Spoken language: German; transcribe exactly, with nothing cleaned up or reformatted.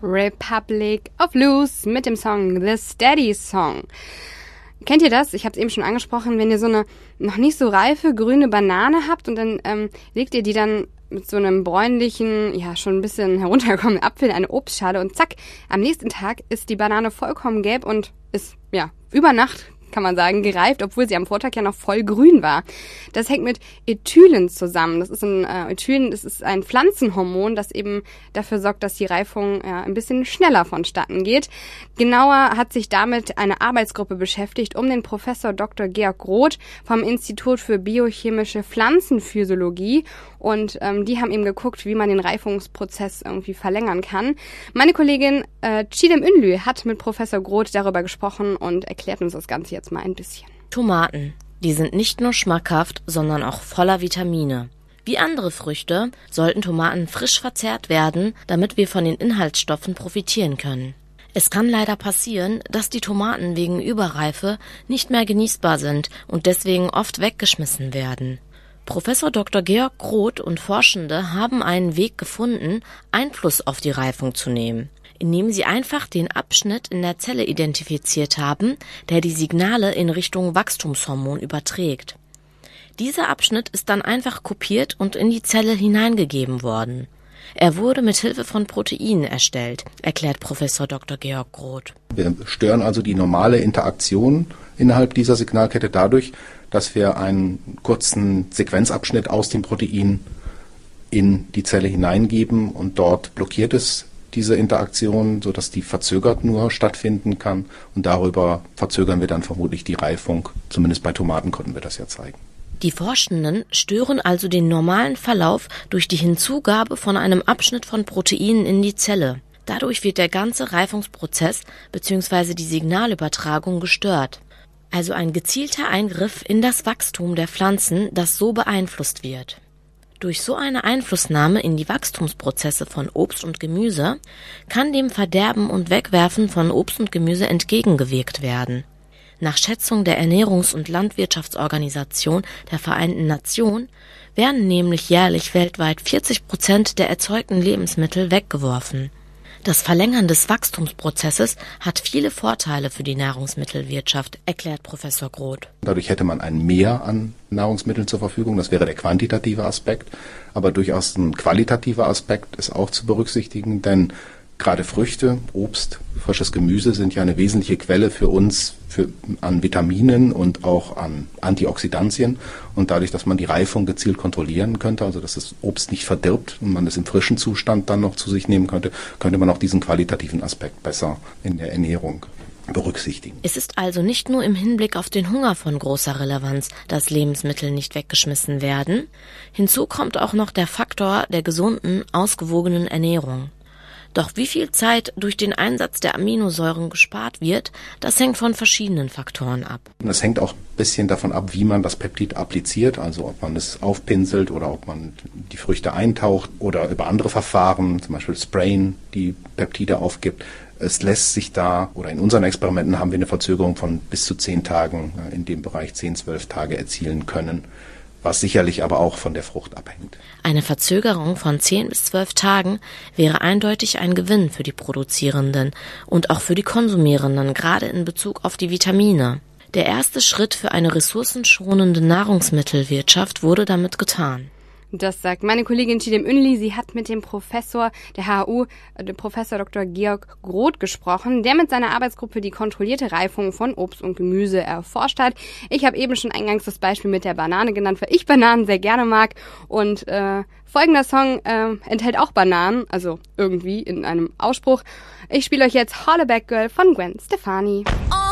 Republic of Blues mit dem Song The Steady Song. Kennt ihr das? Ich habe es eben schon angesprochen, wenn ihr so eine noch nicht so reife grüne Banane habt und dann ähm, legt ihr die dann mit so einem bräunlichen, ja schon ein bisschen heruntergekommenen Apfel in eine Obstschale und zack, am nächsten Tag ist die Banane vollkommen gelb und ist, ja, über Nacht, kann man sagen, gereift, obwohl sie am Vortag ja noch voll grün war. Das hängt mit Ethylen zusammen. Das ist ein äh, Ethylen, das ist ein Pflanzenhormon, das eben dafür sorgt, dass die Reifung ja, ein bisschen schneller vonstatten geht. Genauer hat sich damit eine Arbeitsgruppe beschäftigt, um den Professor Doktor Georg Roth vom Institut für biochemische Pflanzenphysiologie, und ähm, die haben eben geguckt, wie man den Reifungsprozess irgendwie verlängern kann. Meine Kollegin äh, Çiğdem Ünlü hat mit Professor Groth darüber gesprochen und erklärt uns das Ganze jetzt mal ein bisschen. Tomaten, die sind nicht nur schmackhaft, sondern auch voller Vitamine. Wie andere Früchte sollten Tomaten frisch verzehrt werden, damit wir von den Inhaltsstoffen profitieren können. Es kann leider passieren, dass die Tomaten wegen Überreife nicht mehr genießbar sind und deswegen oft weggeschmissen werden. Professor Doktor Georg Groth und Forschende haben einen Weg gefunden, Einfluss auf die Reifung zu nehmen, indem sie einfach den Abschnitt in der Zelle identifiziert haben, der die Signale in Richtung Wachstumshormon überträgt. Dieser Abschnitt ist dann einfach kopiert und in die Zelle hineingegeben worden. Er wurde mit Hilfe von Proteinen erstellt, erklärt Professor Doktor Georg Groth. Wir stören also die normale Interaktion innerhalb dieser Signalkette dadurch, dass wir einen kurzen Sequenzabschnitt aus dem Protein in die Zelle hineingeben und dort blockiert es diese Interaktion, sodass die verzögert nur stattfinden kann, und darüber verzögern wir dann vermutlich die Reifung. Zumindest bei Tomaten konnten wir das ja zeigen. Die Forschenden stören also den normalen Verlauf durch die Hinzugabe von einem Abschnitt von Proteinen in die Zelle. Dadurch wird der ganze Reifungsprozess bzw. die Signalübertragung gestört. Also ein gezielter Eingriff in das Wachstum der Pflanzen, das so beeinflusst wird. Durch so eine Einflussnahme in die Wachstumsprozesse von Obst und Gemüse kann dem Verderben und Wegwerfen von Obst und Gemüse entgegengewirkt werden. Nach Schätzung der Ernährungs- und Landwirtschaftsorganisation der Vereinten Nationen werden nämlich jährlich weltweit vierzig Prozent der erzeugten Lebensmittel weggeworfen. Das Verlängern des Wachstumsprozesses hat viele Vorteile für die Nahrungsmittelwirtschaft, erklärt Professor Groth. Dadurch hätte man ein Mehr an Nahrungsmitteln zur Verfügung, das wäre der quantitative Aspekt, aber durchaus ein qualitativer Aspekt ist auch zu berücksichtigen, denn gerade Früchte, Obst, frisches Gemüse sind ja eine wesentliche Quelle für uns für, an Vitaminen und auch an Antioxidantien. Und dadurch, dass man die Reifung gezielt kontrollieren könnte, also dass das Obst nicht verdirbt und man es im frischen Zustand dann noch zu sich nehmen könnte, könnte man auch diesen qualitativen Aspekt besser in der Ernährung berücksichtigen. Es ist also nicht nur im Hinblick auf den Hunger von großer Relevanz, dass Lebensmittel nicht weggeschmissen werden. Hinzu kommt auch noch der Faktor der gesunden, ausgewogenen Ernährung. Doch wie viel Zeit durch den Einsatz der Aminosäuren gespart wird, das hängt von verschiedenen Faktoren ab. Das hängt auch ein bisschen davon ab, wie man das Peptid appliziert, also ob man es aufpinselt oder ob man die Früchte eintaucht oder über andere Verfahren, zum Beispiel Sprayen, die Peptide aufgibt. Es lässt sich da, oder in unseren Experimenten haben wir eine Verzögerung von bis zu zehn Tagen, in dem Bereich zehn, zwölf Tage erzielen können, was sicherlich aber auch von der Frucht abhängt. Eine Verzögerung von zehn bis zwölf Tagen wäre eindeutig ein Gewinn für die Produzierenden und auch für die Konsumierenden, gerade in Bezug auf die Vitamine. Der erste Schritt für eine ressourcenschonende Nahrungsmittelwirtschaft wurde damit getan. Das sagt meine Kollegin Çiğdem Ünlü. Sie hat mit dem Professor der H U, dem Professor Doktor Georg Groth, gesprochen, der mit seiner Arbeitsgruppe die kontrollierte Reifung von Obst und Gemüse erforscht hat. Ich habe eben schon eingangs das Beispiel mit der Banane genannt, weil ich Bananen sehr gerne mag. Und äh, folgender Song äh, enthält auch Bananen, also irgendwie in einem Ausspruch. Ich spiele euch jetzt Hollaback Girl von Gwen Stefani. Oh.